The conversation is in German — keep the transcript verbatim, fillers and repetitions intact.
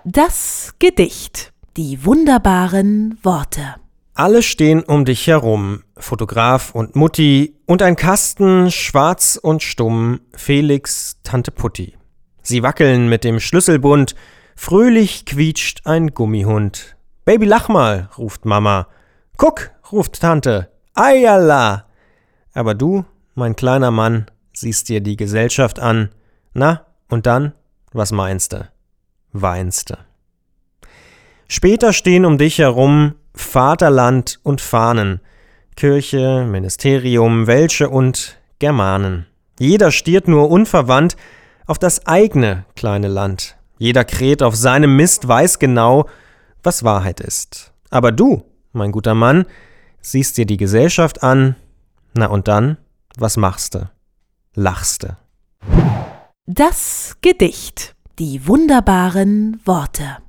Das Gedicht. Die wunderbaren Worte. Alle stehen um dich herum, Fotograf und Mutti und ein Kasten, schwarz und stumm, Felix, Tante Putti. Sie wackeln mit dem Schlüsselbund, fröhlich quietscht ein Gummihund. »Baby, lach mal«, ruft Mama. »Guck«, ruft Tante. »Eierla«. Aber du, mein kleiner Mann, siehst dir die Gesellschaft an. Na, und dann, was meinste? Weinste. Später stehen um dich herum Vaterland und Fahnen, Kirche, Ministerium, Welsche und Germanen. Jeder stiert nur unverwandt auf das eigene kleine Land. Jeder kräht auf seinem Mist, weiß genau, was Wahrheit ist. Aber du, mein guter Mann, siehst dir die Gesellschaft an, na und dann, was machste? Lachste. Das Gedicht. Die wunderbaren Worte.